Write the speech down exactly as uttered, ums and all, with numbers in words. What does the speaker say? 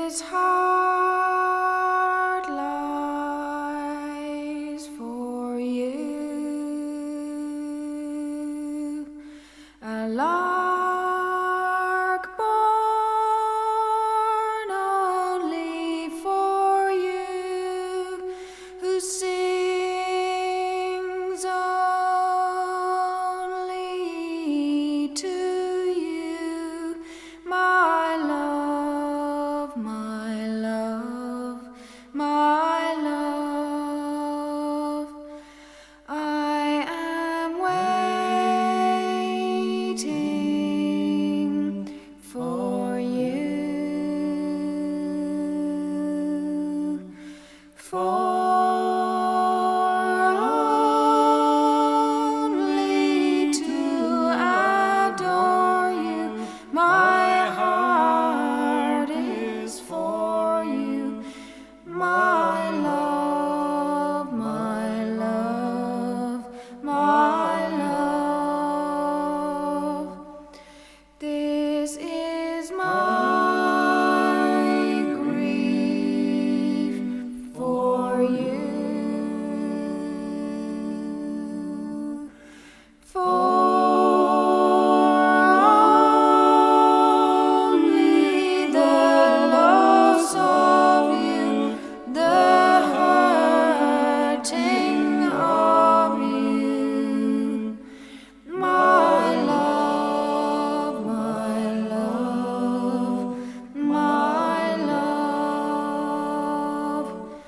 This heart lies for you, a lark born only for you, who sings only to you, my love, my love, my love. I am waiting for you, for only to adore you. My heart is for you, my love, my love, my love. This is my grief for you, for